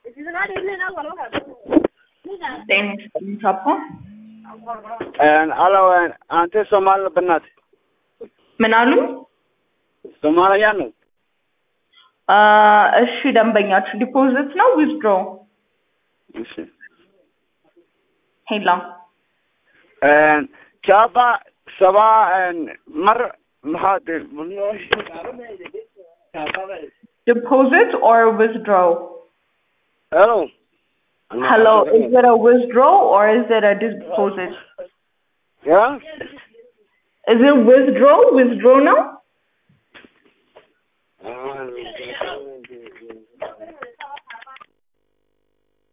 Then proper. Hello, Auntie Somal Banat. ምናሉ Somalia ነው። እሺ ደንበኛችሁ ዲፖዚት ነው ዊዝድሮ? እሺ ሄላ ቻባ ሰባ መር ማሃድ deposit or withdraw? Hello. Hello, is it a withdraw or is it a deposit? Yeah? Is it withdraw? Withdraw now?